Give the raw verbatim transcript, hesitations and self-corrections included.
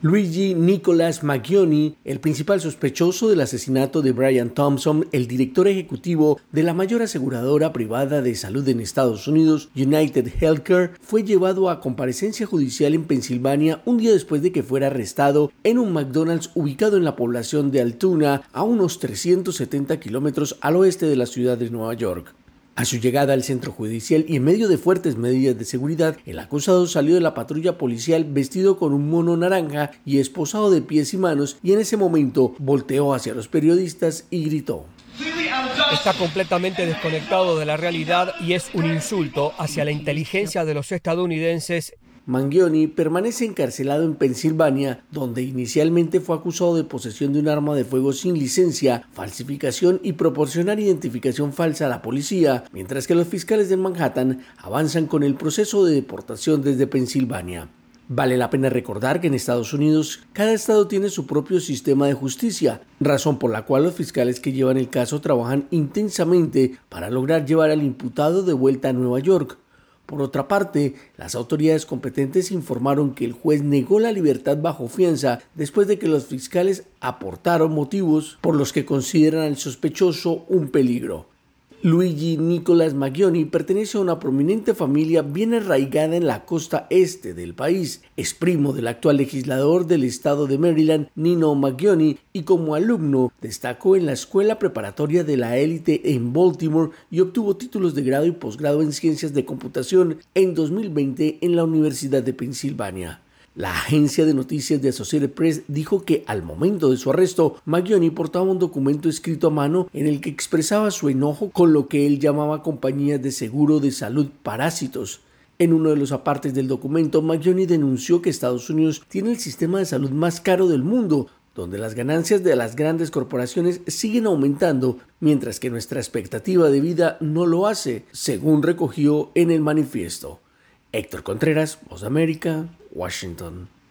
Luigi Nicholas Maggioni, el principal sospechoso del asesinato de Brian Thompson, el director ejecutivo de la mayor aseguradora privada de salud en Estados Unidos, United Healthcare, fue llevado a comparecencia judicial en Pensilvania un día después de que fuera arrestado en un McDonald's ubicado en la población de Altoona, a unos trescientos setenta kilómetros al oeste de la ciudad de Nueva York. A su llegada al centro judicial y en medio de fuertes medidas de seguridad, el acusado salió de la patrulla policial vestido con un mono naranja y esposado de pies y manos, y en ese momento volteó hacia los periodistas y gritó: "Está completamente desconectado de la realidad y es un insulto hacia la inteligencia de los estadounidenses". Maggioni permanece encarcelado en Pensilvania, donde inicialmente fue acusado de posesión de un arma de fuego sin licencia, falsificación y proporcionar identificación falsa a la policía, mientras que los fiscales de Manhattan avanzan con el proceso de deportación desde Pensilvania. Vale la pena recordar que en Estados Unidos cada estado tiene su propio sistema de justicia, razón por la cual los fiscales que llevan el caso trabajan intensamente para lograr llevar al imputado de vuelta a Nueva York. Por otra parte, las autoridades competentes informaron que el juez negó la libertad bajo fianza después de que los fiscales aportaron motivos por los que consideran al sospechoso un peligro. Luigi Nicholas Maggioni pertenece a una prominente familia bien arraigada en la costa este del país. Es primo del actual legislador del estado de Maryland, Nino Maggioni, y como alumno destacó en la escuela preparatoria de la élite en Baltimore y obtuvo títulos de grado y posgrado en ciencias de computación en dos mil veinte en la Universidad de Pensilvania. La agencia de noticias de Associated Press dijo que al momento de su arresto, Maggioni portaba un documento escrito a mano en el que expresaba su enojo con lo que él llamaba compañías de seguro de salud parásitos. En uno de los apartes del documento, Maggioni denunció que Estados Unidos tiene el sistema de salud más caro del mundo, donde las ganancias de las grandes corporaciones siguen aumentando, mientras que nuestra expectativa de vida no lo hace, según recogió en el manifiesto. Héctor Contreras, Voz de América, Washington.